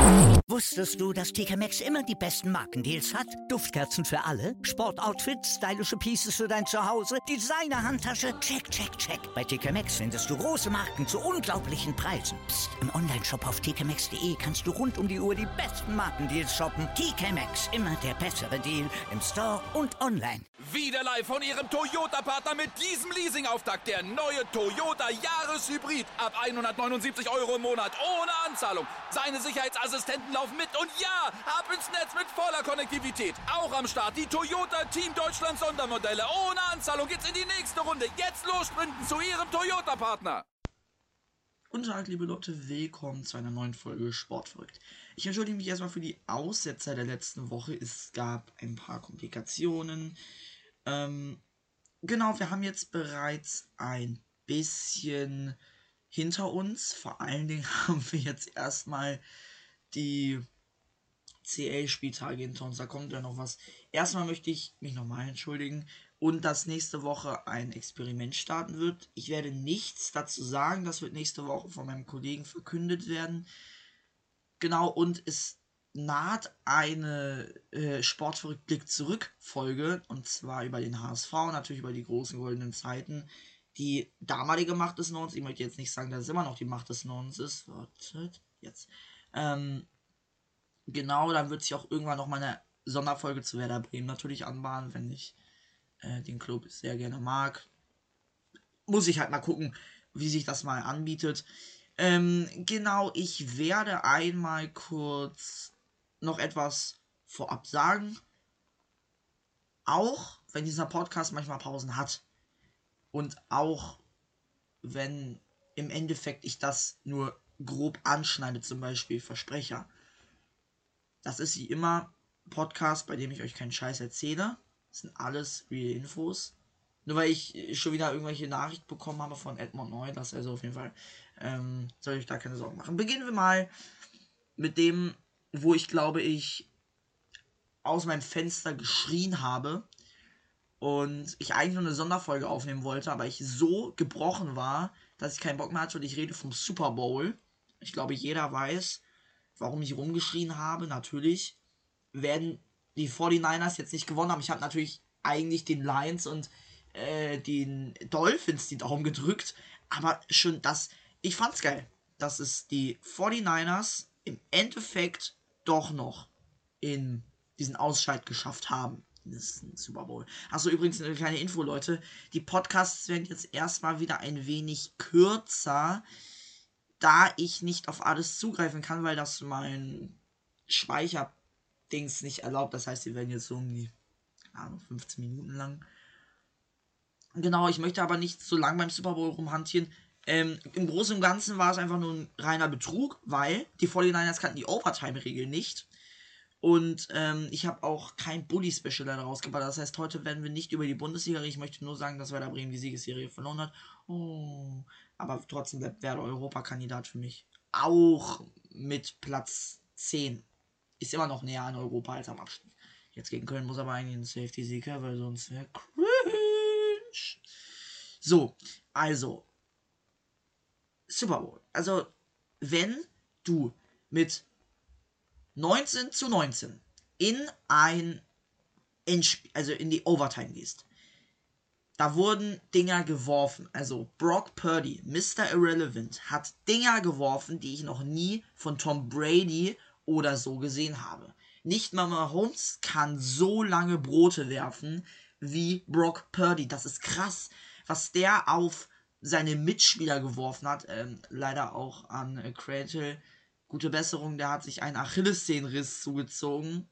Wusstest du, dass TK Maxx immer die besten Markendeals hat? Duftkerzen für alle, Sportoutfits, stylische Pieces für dein Zuhause, Designer-Handtasche, check, check, check. Bei TK Maxx findest du große Marken zu unglaublichen Preisen. Psst. Im Onlineshop auf tkmaxx.de kannst du rund um die Uhr die besten Markendeals shoppen. TK Maxx, immer der bessere Deal im Store und online. Wieder live von Ihrem Toyota-Partner mit diesem Leasing-Auftakt. Der neue Toyota Jahreshybrid. Ab 179 € im Monat. Ohne Anzahlung. Seine Sicherheitsassistenten laufen mit. Und ja, ab ins Netz mit voller Konnektivität. Auch am Start die Toyota Team Deutschland Sondermodelle. Ohne Anzahlung geht's in die nächste Runde. Jetzt los sprinten zu Ihrem Toyota-Partner. Guten Tag, liebe Leute. Willkommen zu einer neuen Folge Sportverrückt. Ich entschuldige mich erstmal für die Aussetzer der letzten Woche. Es gab ein paar Komplikationen. Genau, wir haben jetzt bereits ein bisschen hinter uns. Vor allen Dingen haben wir jetzt erstmal die CL-Spieltage hinter uns. Da kommt ja noch was. Erstmal möchte ich mich nochmal entschuldigen und dass nächste Woche ein Experiment starten wird. Ich werde nichts dazu sagen. Das wird nächste Woche von meinem Kollegen verkündet werden. Genau, und es naht eine Sportverrückt-Blick zurück Folge, und zwar über den HSV, natürlich über die großen goldenen Zeiten. Die damalige Macht des Nordens, ich möchte jetzt nicht sagen, dass es immer noch die Macht des Nordens ist. Wartet, jetzt. Genau, dann wird sich auch irgendwann noch mal eine Sonderfolge zu Werder Bremen natürlich anbahnen, wenn ich den Club sehr gerne mag. Muss ich halt mal gucken, wie sich das mal anbietet. Genau, ich werde einmal kurz noch etwas vorab sagen. Auch wenn dieser Podcast manchmal Pausen hat. Und auch wenn im Endeffekt ich das nur grob anschneide, zum Beispiel Versprecher. Das ist wie immer ein Podcast, bei dem ich euch keinen Scheiß erzähle. Das sind alles real Infos. Nur weil ich schon wieder irgendwelche Nachrichten bekommen habe von Edmund Neu, das also auf jeden Fall soll ich da keine Sorgen machen. Beginnen wir mal mit dem, wo ich glaube ich aus meinem Fenster geschrien habe und ich eigentlich nur eine Sonderfolge aufnehmen wollte, aber ich so gebrochen war, dass ich keinen Bock mehr hatte, und ich rede vom Super Bowl. Ich glaube, jeder weiß, warum ich rumgeschrien habe. Natürlich werden die 49ers jetzt nicht gewonnen haben. Ich habe natürlich eigentlich den Lions und den Dolphins die Daumen gedrückt, aber schon das, ich fand's geil, dass es die 49ers im Endeffekt doch noch in diesen Ausscheid geschafft haben. Das ist ein Super Bowl. Achso, übrigens eine kleine Info, Leute. Die Podcasts werden jetzt erstmal wieder ein wenig kürzer, da ich nicht auf alles zugreifen kann, weil das mein Speicherdings nicht erlaubt. Das heißt, die werden jetzt so um die 15 Minuten lang. Genau, ich möchte aber nicht so lange beim Super Bowl rumhantieren. Im Großen und Ganzen war es einfach nur ein reiner Betrug, weil die 49ers kannten die Overtime-Regel nicht. Und ich habe auch kein Bully-Special da rausgebracht. Das heißt, heute werden wir nicht über die Bundesliga reden. Ich möchte nur sagen, dass Werder Bremen die Siegesserie verloren hat. Oh, aber trotzdem bleibt Werder Europakandidat für mich. Auch mit Platz 10. Ist immer noch näher an Europa als am Abstieg. Jetzt gegen Köln muss aber eigentlich ein Safety-Sieg her, weil sonst wäre cringe. So, also Super Bowl. Also, wenn du mit 19:19 in ein Endspiel, also in die Overtime gehst, da wurden Dinger geworfen. Also Brock Purdy, Mr. Irrelevant, hat Dinger geworfen, die ich noch nie von Tom Brady oder so gesehen habe. Nicht mal Mahomes kann so lange Brote werfen wie Brock Purdy. Das ist krass, was der auf seine Mitspieler geworfen hat. Leider auch an Cradle. Gute Besserung, der hat sich einen Achillessehnenriss zugezogen.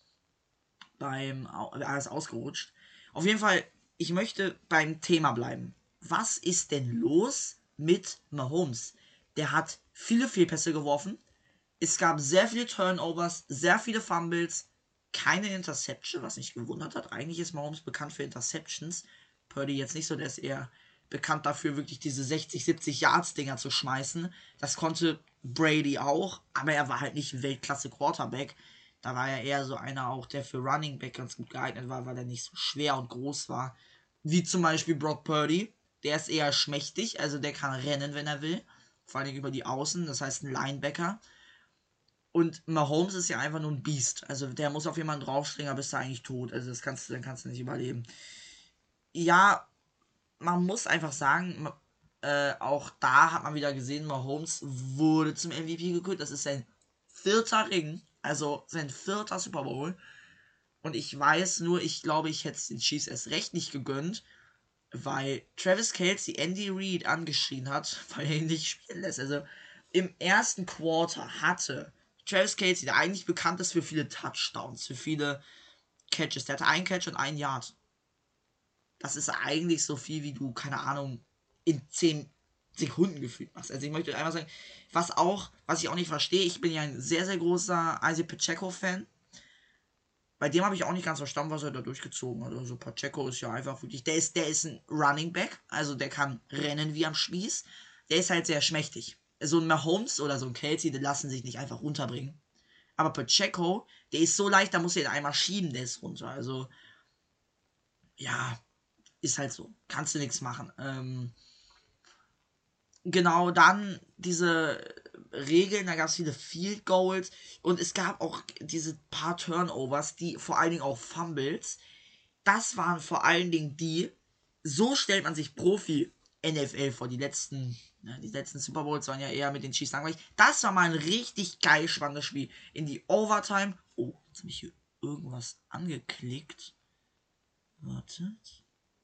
Er ist ausgerutscht. Auf jeden Fall, ich möchte beim Thema bleiben. Was ist denn los mit Mahomes? Der hat viele Fehlpässe geworfen. Es gab sehr viele Turnovers, sehr viele Fumbles, keine Interception, was mich gewundert hat. Eigentlich ist Mahomes bekannt für Interceptions. Purdy jetzt nicht so, der ist eher bekannt dafür, wirklich diese 60, 70 Yards-Dinger zu schmeißen. Das konnte Brady auch, aber er war halt nicht ein Weltklasse-Quarterback. Da war er eher so einer auch, der für Running Back ganz gut geeignet war, weil er nicht so schwer und groß war. Wie zum Beispiel Brock Purdy. Der ist eher schmächtig, also der kann rennen, wenn er will. Vor allem über die Außen, das heißt ein Linebacker. Und Mahomes ist ja einfach nur ein Biest. Also der muss auf jemanden draufspringen, aber ist er eigentlich tot. Also dann kannst du nicht überleben. Ja, man muss einfach sagen, auch da hat man wieder gesehen, Mahomes wurde zum MVP gekürt. Das ist sein 4. Ring, also sein 4. Super Bowl. Und ich weiß nur, ich glaube, ich hätte es den Chiefs erst recht nicht gegönnt, weil Travis Kelce Andy Reid angeschrien hat, weil er ihn nicht spielen lässt. Also im ersten Quarter hatte Travis Kelce, der eigentlich bekannt ist für viele Touchdowns, für viele Catches, der hatte einen Catch und einen Yard. Das ist eigentlich so viel, wie du, keine Ahnung, in 10 Sekunden gefühlt machst. Also ich möchte einfach sagen, was ich auch nicht verstehe, ich bin ja ein sehr, sehr großer Isaac Pacheco-Fan. Bei dem habe ich auch nicht ganz verstanden, was er da durchgezogen hat. Also Pacheco ist ja einfach wirklich, der ist ein Running Back, also der kann rennen wie am Spieß. Der ist halt sehr schmächtig. So ein Mahomes oder so ein Kelce, die lassen sich nicht einfach runterbringen. Aber Pacheco, der ist so leicht, da muss er ihn einmal schieben, der ist runter. Also, ja, ist halt so. Kannst du nichts machen. Genau, dann diese Regeln, da gab es viele Field Goals und es gab auch diese paar Turnovers, die vor allen Dingen auch Fumbles. Das waren vor allen Dingen so stellt man sich Profi-NFL vor. Die letzten Super Bowls waren ja eher mit den Chiefs langweilig. Das war mal ein richtig geil spannendes Spiel. In die Overtime. Oh, jetzt habe ich hier irgendwas angeklickt. Wartet.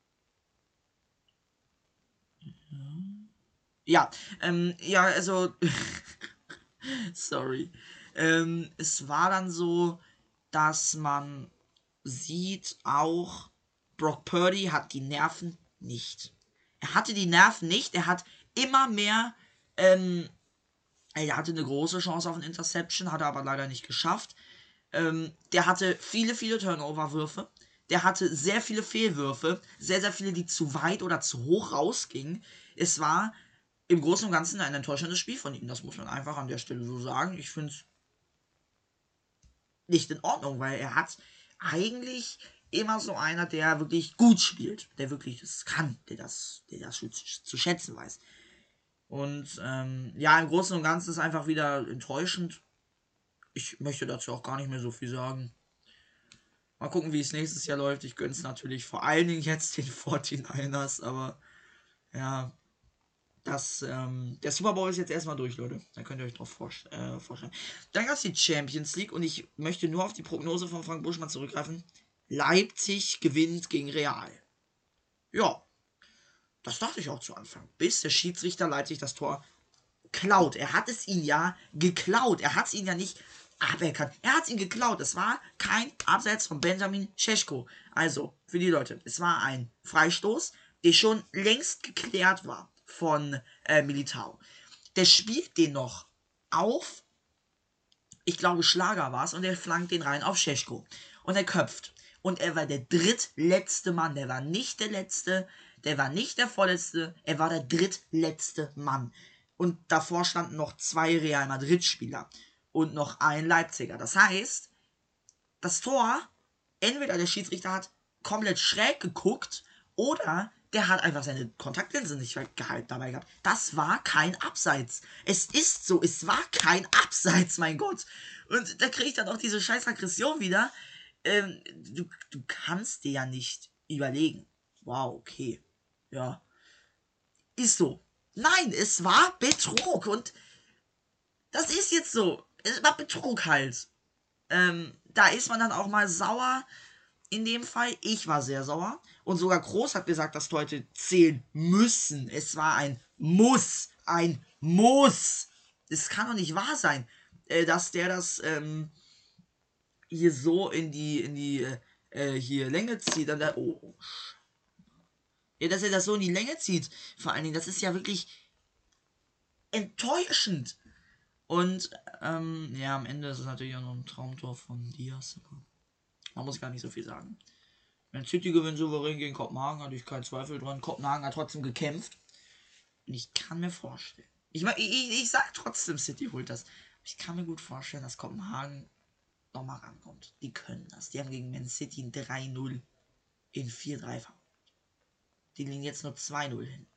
Ja, also, sorry. Es war dann so, dass man sieht auch, Brock Purdy hat die Nerven nicht. Er hatte die Nerven nicht, er hat immer mehr, er hatte eine große Chance auf ein Interception, hat er aber leider nicht geschafft. Der hatte viele, viele Turnover-Würfe. Der hatte sehr viele Fehlwürfe, sehr, sehr viele, die zu weit oder zu hoch rausgingen. Es war im Großen und Ganzen ein enttäuschendes Spiel von ihm. Das muss man einfach an der Stelle so sagen. Ich finde es nicht in Ordnung, weil er hat eigentlich immer so einer, der wirklich gut spielt, der wirklich das kann, der das zu schätzen weiß. Und ja, im Großen und Ganzen ist einfach wieder enttäuschend. Ich möchte dazu auch gar nicht mehr so viel sagen. Mal gucken, wie es nächstes Jahr läuft. Ich gönne es natürlich vor allen Dingen jetzt den 49ers, aber ja, der Super Bowl ist jetzt erstmal durch, Leute. Da könnt ihr euch drauf vorstellen. Dann gab es die Champions League und ich möchte nur auf die Prognose von Frank Buschmann zurückgreifen. Leipzig gewinnt gegen Real. Ja, das dachte ich auch zu Anfang. Bis der Schiedsrichter Leipzig das Tor klaut. Er hat es ihn ja geklaut. Er hat es ihn ja nicht aberkannt. Er hat es ihn geklaut. Es war kein Abseits von Benjamin Šeško. Also, für die Leute, es war ein Freistoß, der schon längst geklärt war von Militao. Der spielt den noch auf, ich glaube Schlager war es, und er flankt den rein auf Šeško. Und er köpft. Und er war der drittletzte Mann. Der war nicht der letzte, der war nicht der vorletzte, er war der drittletzte Mann. Und davor standen noch 2 Real Madrid-Spieler und noch ein Leipziger. Das heißt, das Tor, entweder der Schiedsrichter hat komplett schräg geguckt oder der hat einfach seine Kontaktlinse nicht dabei gehabt. Das war kein Abseits. Es ist so, es war kein Abseits, mein Gott. Und da kriege ich dann auch diese scheiß Aggression wieder. Du kannst dir ja nicht überlegen. Wow, okay. Ja. Ist so. Nein, es war Betrug und das ist jetzt so. Es war Betrug halt. Da ist man dann auch mal sauer. In dem Fall, ich war sehr sauer. Und sogar Groß hat gesagt, dass Leute zählen müssen. Es war ein Muss. Ein Muss. Es kann doch nicht wahr sein, dass der das hier so in die hier Länge zieht. Dann ja, dass er das so in die Länge zieht. Vor allen Dingen, das ist ja wirklich enttäuschend. Und ja, am Ende ist es natürlich auch noch ein Traumtor von Diaz. Man muss gar nicht so viel sagen. Wenn City gewinnt souverän gegen Kopenhagen, hatte ich keinen Zweifel dran. Kopenhagen hat trotzdem gekämpft. Und ich kann mir vorstellen. Ich sag trotzdem, City holt das. Ich kann mir gut vorstellen, dass Kopenhagen nochmal rankommt. Die können das. Die haben gegen Man City ein 3-0 in 4-3 verloren. Die liegen jetzt nur 2-0 hin.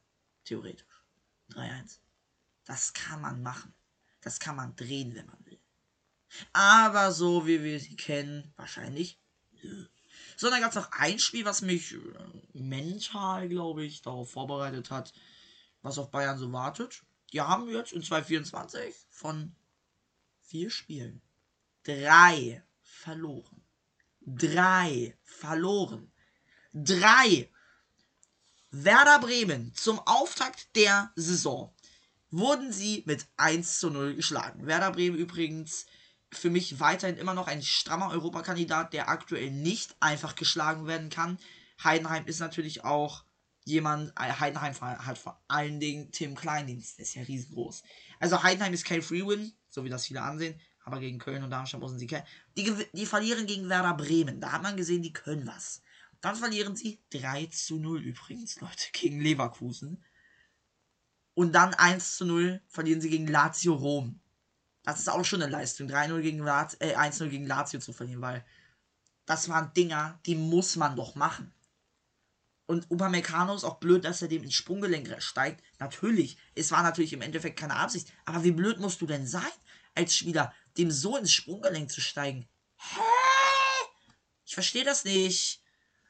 Theoretisch. 3-1. Das kann man machen. Das kann man drehen, wenn man will. Aber so wie wir sie kennen, wahrscheinlich. So, dann gab es noch ein Spiel, was mich mental, glaube ich, darauf vorbereitet hat, was auf Bayern so wartet. Die haben jetzt in 2024 von 4 Spielen 3 verloren. 3 verloren. 3. Werder Bremen zum Auftakt der Saison wurden sie mit 1:0 geschlagen. Werder Bremen übrigens für mich weiterhin immer noch ein strammer Europakandidat, der aktuell nicht einfach geschlagen werden kann. Heidenheim ist natürlich auch jemand, Heidenheim hat vor allen Dingen Tim Kleindienst, der ist ja riesengroß. Also Heidenheim ist kein Free-Win, so wie das viele ansehen, aber gegen Köln und Darmstadt müssen sie kennen. Die verlieren gegen Werder Bremen, da hat man gesehen, die können was. Dann verlieren sie 3:0 übrigens, Leute, gegen Leverkusen. Und dann 1:0 verlieren sie gegen Lazio Rom. Das ist auch schon eine Leistung, 1:0 gegen Lazio zu verlieren, weil das waren Dinger, die muss man doch machen. Und Upamecano ist auch blöd, dass er dem ins Sprunggelenk steigt. Natürlich, es war natürlich im Endeffekt keine Absicht, aber wie blöd musst du denn sein, als Spieler, dem so ins Sprunggelenk zu steigen? Hä? Ich verstehe das nicht.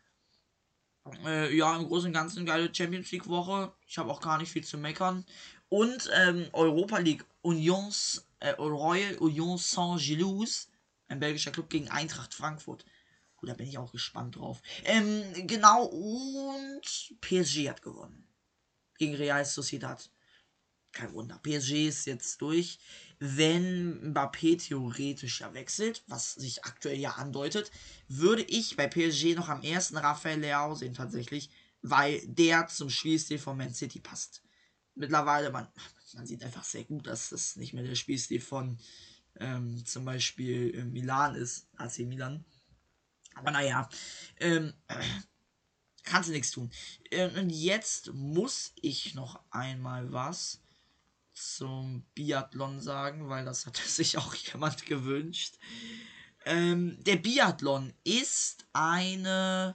Ja, im Großen und Ganzen geile Champions League Woche. Ich habe auch gar nicht viel zu meckern. Und Europa League Royal Union Saint-Gilloise, ein belgischer Club gegen Eintracht Frankfurt. Gut, da bin ich auch gespannt drauf. Genau, und PSG hat gewonnen. Gegen Real Sociedad. Kein Wunder. PSG ist jetzt durch. Wenn Mbappé theoretisch ja wechselt, was sich aktuell ja andeutet, würde ich bei PSG noch am ersten Rafael Leao sehen tatsächlich, weil der zum Spielstil von Man City passt. Mittlerweile, man sieht einfach sehr gut, dass das nicht mehr der Spielstil von zum Beispiel Milan ist, AC Milan. Aber naja, kannst du nichts tun. Und jetzt muss ich noch einmal was zum Biathlon sagen, weil das hatte sich auch jemand gewünscht. Der Biathlon ist eine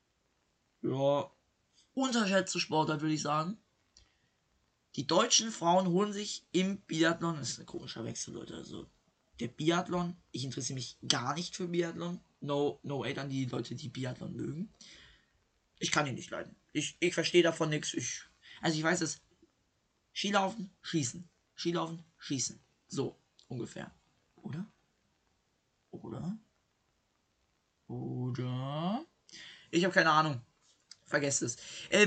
unterschätzte Sportart, würde ich sagen. Die deutschen Frauen holen sich im Biathlon, das ist ein komischer Wechsel, Leute, also der Biathlon, ich interessiere mich gar nicht für Biathlon. No hate an die Leute, die Biathlon mögen. Ich kann ihn nicht leiden. Ich verstehe davon nichts. Ich weiß es. Skilaufen, schießen. Skilaufen, schießen. So, ungefähr. Oder? Ich habe keine Ahnung. Vergesst es.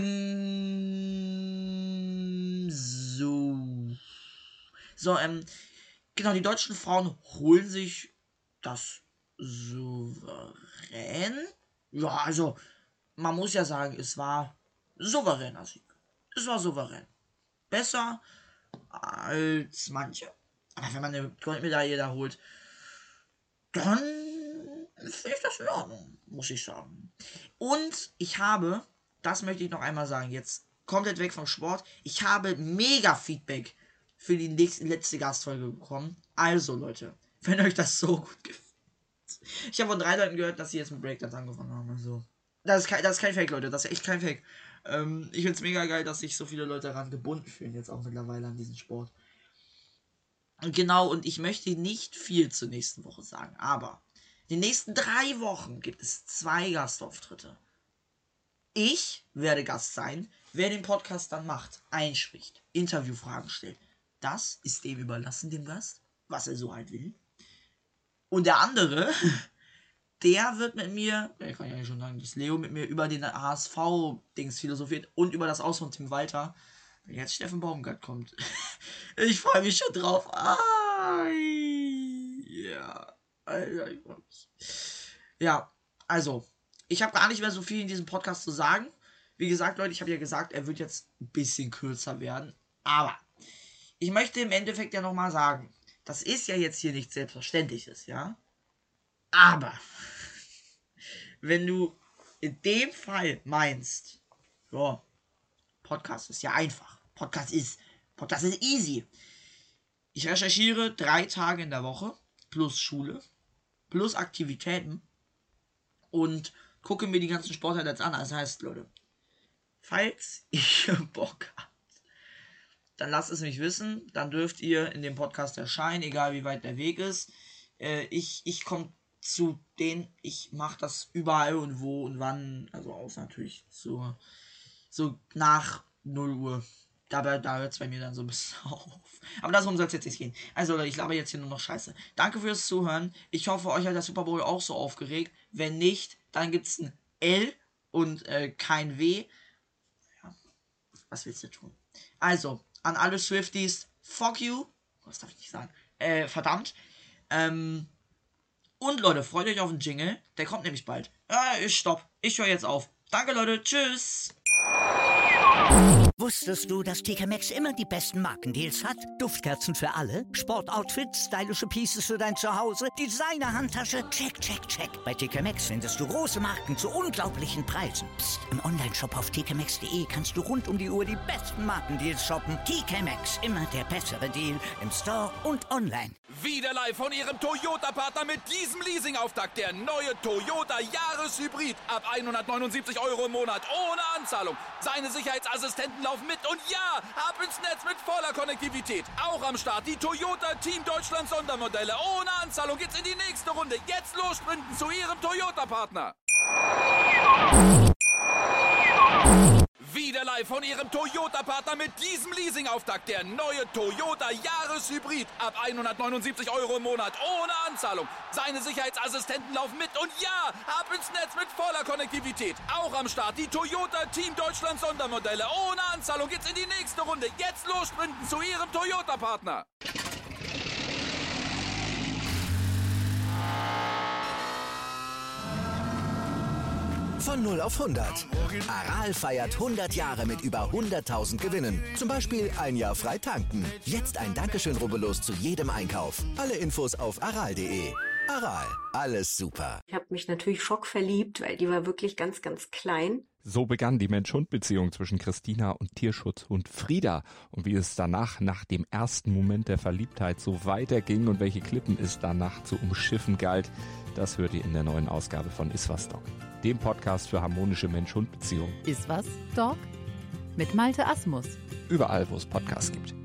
Genau, die deutschen Frauen holen sich das souverän. Ja, also, man muss ja sagen, es war souveräner Sieg. Es war souverän. Besser als manche. Aber wenn man eine Goldmedaille da holt, dann finde ich das in Ordnung, muss ich sagen. Und ich habe, das möchte ich noch einmal sagen, jetzt komplett weg vom Sport, ich habe mega Feedback für die letzte Gastfolge bekommen. Also Leute, wenn euch das so gut gefällt. Ich habe von 3 Leuten gehört, dass sie jetzt mit Breakdance angefangen haben. Also, das ist kein Fake, Leute, das ist echt kein Fake. Ich finde es mega geil, dass sich so viele Leute daran gebunden fühlen, jetzt auch mittlerweile an diesen Sport. Genau, und ich möchte nicht viel zur nächsten Woche sagen, aber in den nächsten 3 Wochen gibt es 2 Gastauftritte. Ich werde Gast sein, wer den Podcast dann macht, einspricht, Interviewfragen stellt. Das ist dem überlassen, dem Gast, was er so halt will. Und der andere, der wird mit mir, kann ich eigentlich schon sagen, dass Leo mit mir über den HSV-Dings philosophiert und über das Aus von Tim Walter. Wenn jetzt Steffen Baumgart kommt. Ich freue mich schon drauf. Ja. Alter, ich freue mich. Ja, also, ich habe gar nicht mehr so viel in diesem Podcast zu sagen. Wie gesagt, Leute, ich habe ja gesagt, er wird jetzt ein bisschen kürzer werden. Aber ich möchte im Endeffekt ja nochmal sagen, das ist ja jetzt hier nichts Selbstverständliches, ja? Aber wenn du in dem Fall meinst, ja, Podcast ist ja einfach. Podcast ist easy. Ich recherchiere 3 Tage in der Woche, plus Schule, plus Aktivitäten und gucke mir die ganzen Sporthighlights an. Das heißt, Leute, falls ihr Bock habt, dann lasst es mich wissen. Dann dürft ihr in dem Podcast erscheinen, egal wie weit der Weg ist. Ich komme zu denen, ich mache das überall und wo und wann, also außer natürlich so nach 0 Uhr. Da hört es bei mir dann so ein bisschen auf. Aber darum soll es jetzt nicht gehen. Also Leute, ich laber jetzt hier nur noch Scheiße. Danke fürs Zuhören. Ich hoffe, euch hat der Super Bowl auch so aufgeregt. Wenn nicht, dann gibt es ein L und kein W. Ja, was willst du tun? Also, an alle Swifties, fuck you. Was darf ich nicht sagen? Verdammt. Und Leute, freut euch auf den Jingle. Der kommt nämlich bald. Stopp. Ich höre jetzt auf. Danke Leute. Tschüss. Wusstest du, dass TK Maxx immer die besten Markendeals hat? Duftkerzen für alle, Sportoutfits, stylische Pieces für dein Zuhause, Designer-Handtasche, check, check, check. Bei TK Maxx findest du große Marken zu unglaublichen Preisen. Psst. Im Onlineshop auf tkmaxx.de kannst du rund um die Uhr die besten Markendeals shoppen. TK Maxx, immer der bessere Deal im Store und online. Wieder live von Ihrem Toyota-Partner mit diesem Leasing-Auftakt. Der neue Toyota Jahreshybrid. Ab 179 € im Monat. Ohne Anzahlung. Seine Sicherheitsassistenten laufen mit. Und ja, ab ins Netz mit voller Konnektivität. Auch am Start die Toyota Team Deutschland Sondermodelle. Ohne Anzahlung geht's in die nächste Runde. Jetzt los sprinten zu Ihrem Toyota-Partner. Wieder live von Ihrem Toyota-Partner mit diesem Leasing-Auftakt. Der neue Toyota Jahreshybrid. Ab 179 € im Monat. Ohne Anzahlung. Seine Sicherheitsassistenten laufen mit. Und ja, ab ins Netz mit voller Konnektivität. Auch am Start die Toyota Team Deutschland Sondermodelle. Ohne Anzahlung geht's in die nächste Runde. Jetzt los sprinten zu Ihrem Toyota-Partner. Von 0 auf 100. Aral feiert 100 Jahre mit über 100.000 Gewinnen. Zum Beispiel 1 Jahr frei tanken. Jetzt ein Dankeschön, rubbellos zu jedem Einkauf. Alle Infos auf aral.de. Aral, alles super. Ich habe mich natürlich schockverliebt, weil die war wirklich ganz, ganz klein. So begann die Mensch-Hund-Beziehung zwischen Christina und Tierschutzhund Frieda. Und wie es danach, nach dem ersten Moment der Verliebtheit, so weiterging und welche Klippen es danach zu umschiffen galt, das hört ihr in der neuen Ausgabe von Iswas Dog, dem Podcast für harmonische Mensch-Hund-Beziehungen. Iswas Dog? Mit Malte Asmus. Überall, wo es Podcasts gibt.